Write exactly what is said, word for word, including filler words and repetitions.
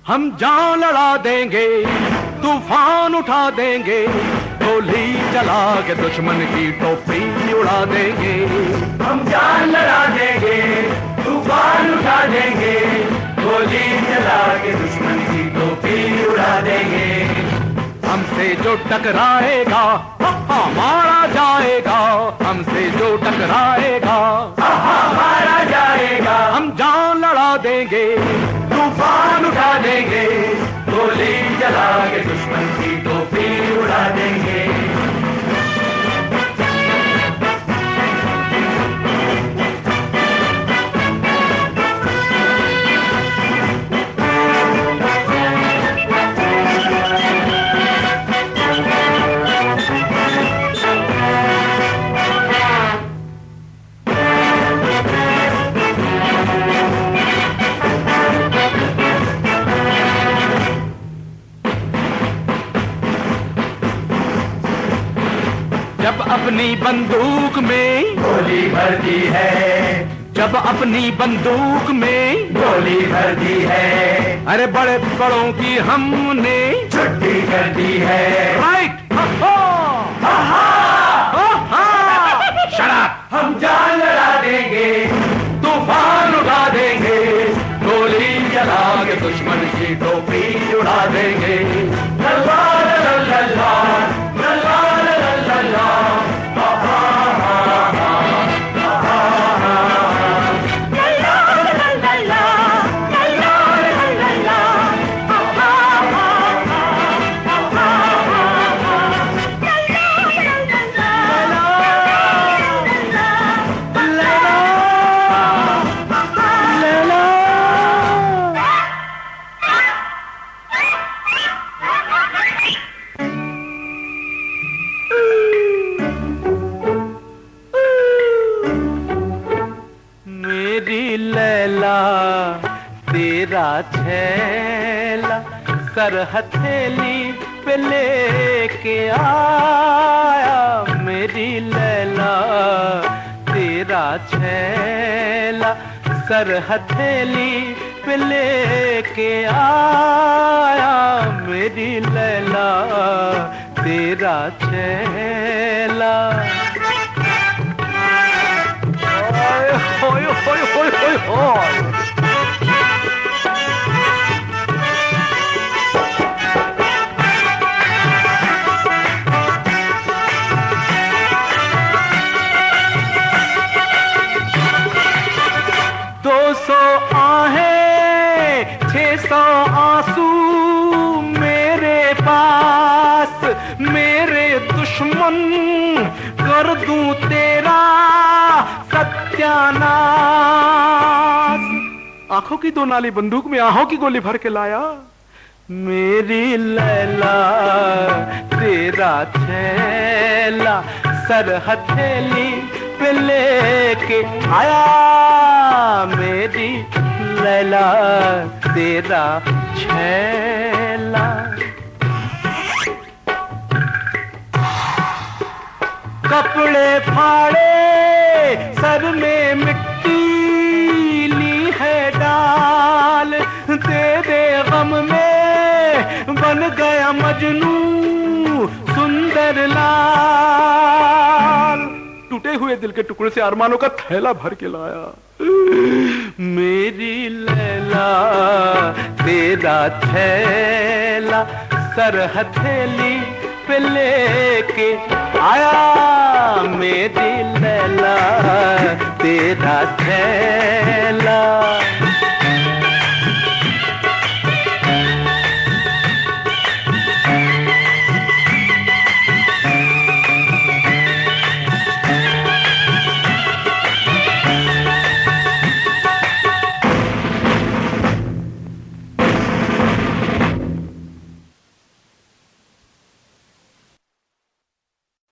हम जान लड़ा देंगे, तूफान उठा देंगे, गोली चला के दुश्मन की टोपी उड़ा देंगे। हम जान लड़ा देंगे, तूफान उठा देंगे, गोली चला के दुश्मन की टोपी उड़ा देंगे। हमसे जो टकराएगा मारा जाएगा, हमसे जो टकराएगा मारा जाएगा। हम जान लड़ा देंगे, तूफान उठा देंगे, गोली चला के दुश्मन की टोपी उड़ा देंगे। जब अपनी बंदूक में गोली भर दी है, जब अपनी बंदूक में गोली भर दी है, अरे बड़े बड़ों की हमने छुट्टी कर दी है। राइट, शराब। हम जान लड़ा देंगे, तूफान उठा देंगे, गोली चला के दुश्मन की टोपी उड़ा देंगे। लल्ला लल्ला लल्ला लल्ला लैला तेरा छैला सर हथेली पे लेके आया। मेरी लैला तेरा छैला सर हथेली पे लेके आया। मेरी लैला तेरा छैला। होय होय होय होय होय। दो सौ आहें छह सौ आंसू मेरे पास, मेरे दुश्मन कर दूं तेरा सत्यानाश। आंखों की दो नाली बंदूक में आहों की गोली भर के लाया। मेरी लैला तेरा छैला सर हथेली पे लेके आया। मेरी लैला तेरा छैला। कपड़े फाड़े सर में मिट्टी ली है डाल, दे दे गम में बन गया मजनू सुंदर लाल। टूटे हुए दिल के टुकड़े से अरमानों का थैला भर के लाया। मेरी लैला तेरा छैला सर हथेली पे लेके आया। मेरी लैला तेरा छैला।